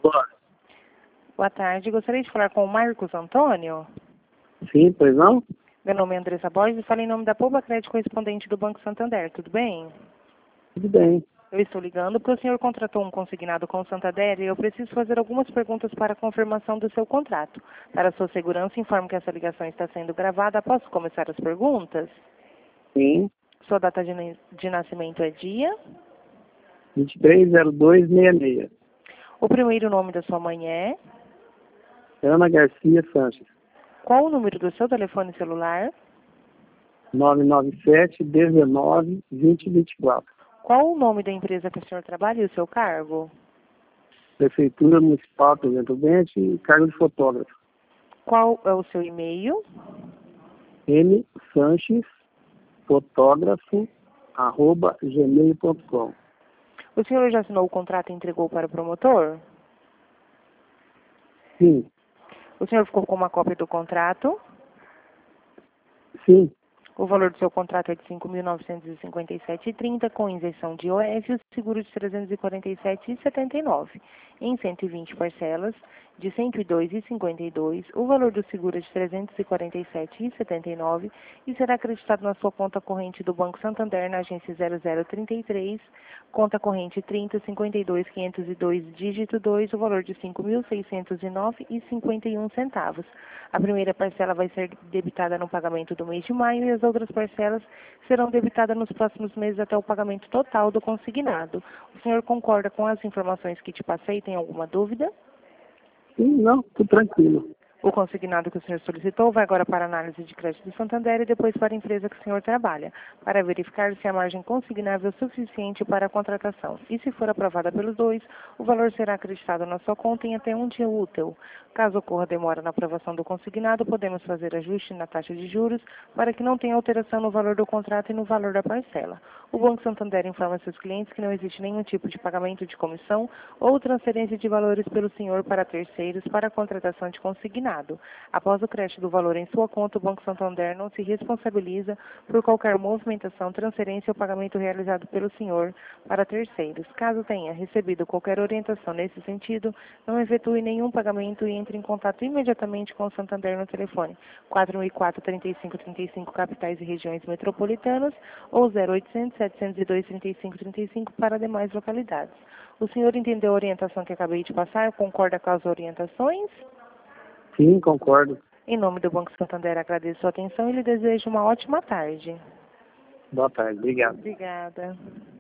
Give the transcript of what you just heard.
Bora. Boa tarde, gostaria de falar com o Marcos Antônio. Sim, pois não? Meu nome é Andressa Borges e falo em nome da Poupa Crédito correspondente do Banco Santander, tudo bem? Tudo bem. Eu estou ligando porque o senhor contratou um consignado com o Santander e eu preciso fazer algumas perguntas para a confirmação do seu contrato. Para sua segurança, informo que essa ligação está sendo gravada. Posso começar as perguntas? Sim. Sua data de nascimento é dia? 230266. O primeiro nome da sua mãe é? Ana Garcia Sanches. Qual o número do seu telefone celular? 997-19-2024. Qual o nome da empresa que o senhor trabalha e o seu cargo? Prefeitura Municipal Presidente Prudente e cargo de fotógrafo. Qual é o seu e-mail? msanchesfotógrafo@gmail.com. O senhor já assinou o contrato e entregou para o promotor? Sim. O senhor ficou com uma cópia do contrato? Sim. O valor do seu contrato é de R$ 5.957,30, com isenção de IOF e o seguro de R$ 347,79. Em 120 parcelas de R$ 102,52, o valor do seguro é de R$ 347,79 e será acreditado na sua conta corrente do Banco Santander na agência 0033, conta corrente 30.52.502, dígito 2, o valor de R$ 5.609,51. A primeira parcela vai ser debitada no pagamento do mês de maio e as outras parcelas serão debitadas nos próximos meses até o pagamento total do consignado. O senhor concorda com as informações que te passei? Tem alguma dúvida? Sim, não, tudo tranquilo. O consignado que o senhor solicitou vai agora para a análise de crédito do Santander e depois para a empresa que o senhor trabalha, para verificar se a margem consignável é suficiente para a contratação. E se for aprovada pelos dois, o valor será acreditado na sua conta em até um dia útil. Caso ocorra demora na aprovação do consignado, podemos fazer ajuste na taxa de juros para que não tenha alteração no valor do contrato e no valor da parcela. O Banco Santander informa seus clientes que não existe nenhum tipo de pagamento de comissão ou transferência de valores pelo senhor para terceiros para a contratação de consignado. Após o crédito do valor em sua conta, o Banco Santander não se responsabiliza por qualquer movimentação, transferência ou pagamento realizado pelo senhor para terceiros. Caso tenha recebido qualquer orientação nesse sentido, não efetue nenhum pagamento e entre em contato imediatamente com o Santander no telefone 4004-3535 capitais e regiões metropolitanas ou 0800-702-3535 para demais localidades. O senhor entendeu a orientação que acabei de passar? Concorda com as orientações? Sim, concordo. Em nome do Banco Santander, agradeço a sua atenção e lhe desejo uma ótima tarde. Boa tarde, obrigado. Obrigada.